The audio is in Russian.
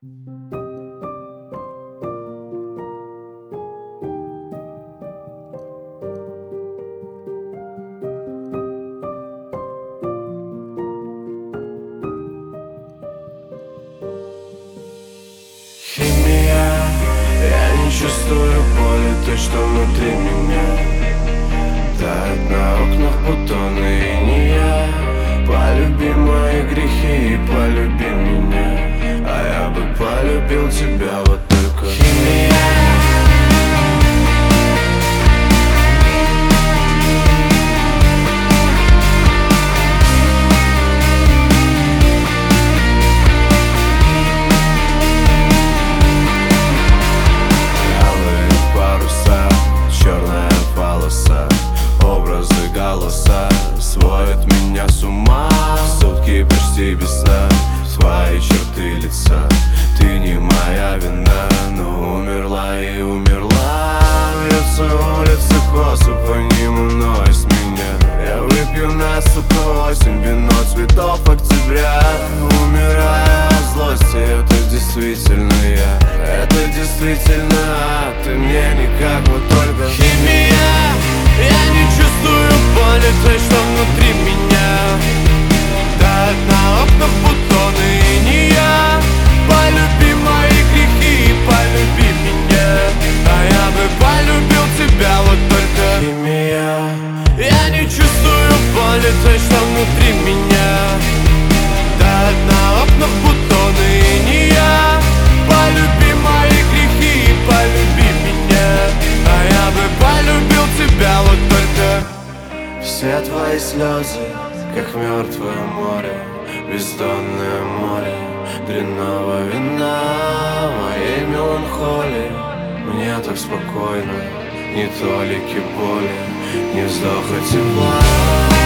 Химия, я не чувствую боли, той, что внутри меня. Тает на окнах бутоны иния. Полюби мои грехи и полюби меня, а я бы полюбил тебя вот только. Химия. Сводит меня с ума, сутки почти без сна. Свои черты лица, ты не моя вина, но умерла и умерла. Льется улицы косо, по ним уносит меня. Я выпью на суку осень, вино цветов октября. Умираю от злости, это действительно я. Это действительно ты мне никак, вот только химия. Я не чувствую боли, той, что внутри меня. Тает на окнах бутоны иния. Полюби мои грехи и полюби меня, а я бы полюбил тебя вот только. Химия. Я не чувствую боли, той, что внутри меня. Тает на окнах бутоны иния. Полюби мои грехи и полюби меня, а я бы полюбил тебя вот только. Все твои слезы, как мертвое море, бездонное море дрянного вина, моей меланхолии. Мне так спокойно, ни толики боли, ни вздоха тепла.